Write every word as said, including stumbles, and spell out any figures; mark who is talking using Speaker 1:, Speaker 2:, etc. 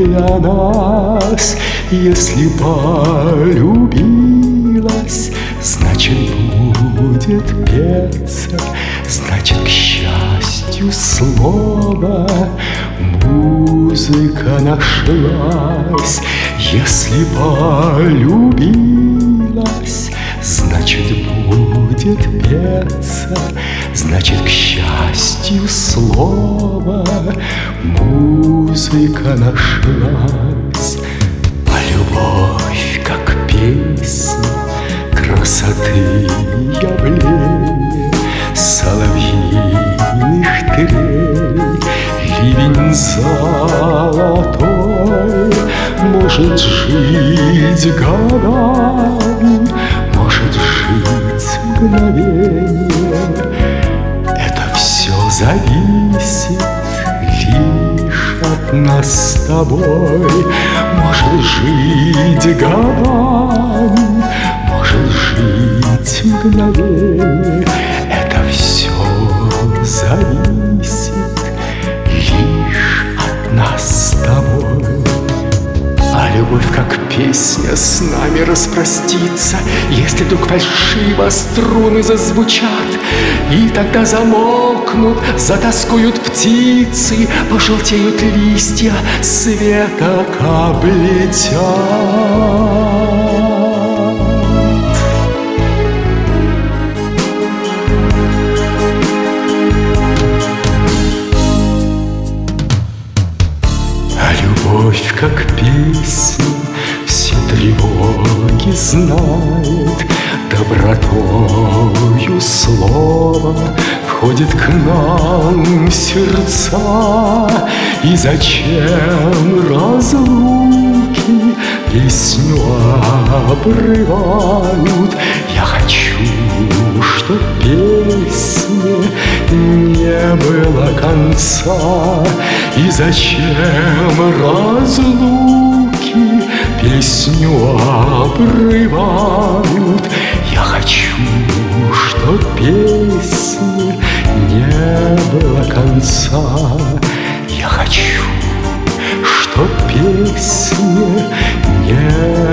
Speaker 1: для нас. Если полюбилась, значит будет петься, значит к счастью слово музыка нашлась. Если полюбилась, значит будет петься, значит к счастью слово музыка нашлась. А любовь, как песня, красоты явление, соловьиных трелей, ливень золотой может жить годами, может жить мгновение. Это все зависит лишь от нас с тобой. Может жить годами, может жить мгновение. Это все зависит лишь от нас с тобой. А любовь, как песня, с нами распростится, если вдруг фальшиво струны зазвучат, и тогда замолкнут, затоскуют птицы, пожелтеют листья, света облетят. Любовь, как песня, все тревоги знает, добротою слова входит к нам в сердца. И зачем разлуки песню обрывают? Я хочу, чтоб песне не было конца. И зачем разлуки песню обрывают? Я хочу, чтоб песне не было конца. Я хочу, чтоб песне не